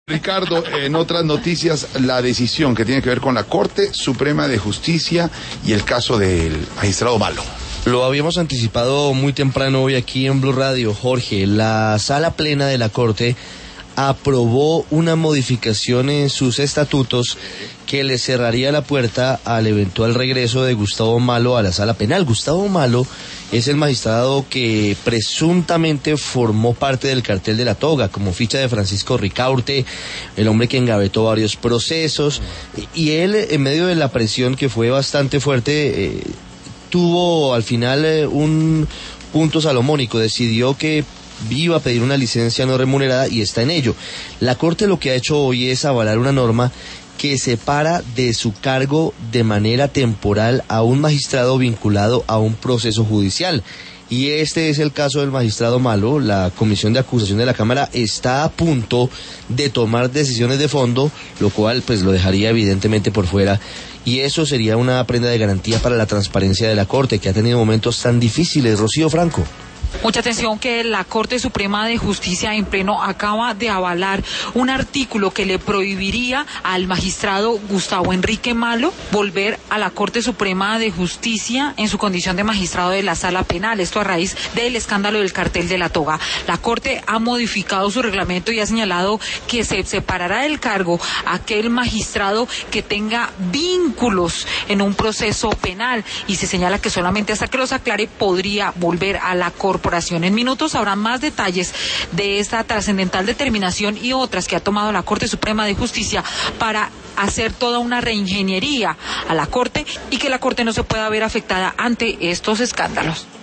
Ricardo, en otras noticias, la decisión que tiene que ver con la Corte Suprema de Justicia y el caso del magistrado Malo. Lo habíamos anticipado muy temprano hoy aquí en Blue Radio, Jorge. La sala plena de la Corte aprobó una modificación en sus estatutos que le cerraría la puerta al eventual regreso de Gustavo Malo a la sala penal. Gustavo Malo es el magistrado que presuntamente formó parte del cartel de la toga, como ficha de Francisco Ricaurte, el hombre que engavetó varios procesos, y él, en medio de la presión que fue bastante fuerte, tuvo al final un punto salomónico, decidió que iba a pedir una licencia no remunerada y está en ello. La Corte lo que ha hecho hoy es avalar una norma que separa de su cargo de manera temporal a un magistrado vinculado a un proceso judicial. Y este es el caso del magistrado Malo. La Comisión de Acusación de la Cámara está a punto de tomar decisiones de fondo, lo cual pues lo dejaría evidentemente por fuera. Y eso sería una prenda de garantía para la transparencia de la Corte, que ha tenido momentos tan difíciles. Rocío Franco. Mucha atención que la Corte Suprema de Justicia en pleno acaba de avalar un artículo que le prohibiría al magistrado Gustavo Enrique Malo volver a la Corte Suprema de Justicia en su condición de magistrado de la Sala Penal. Esto a raíz del escándalo del cartel de la toga. La Corte ha modificado su reglamento y ha señalado que se separará del cargo a aquel magistrado que tenga vínculos en un proceso penal, y se señala que solamente hasta que los aclare podría volver a la corporación. En minutos habrá más detalles de esta trascendental determinación y otras que ha tomado la Corte Suprema de Justicia para hacer toda una reingeniería a la Corte y que la Corte no se pueda ver afectada ante estos escándalos.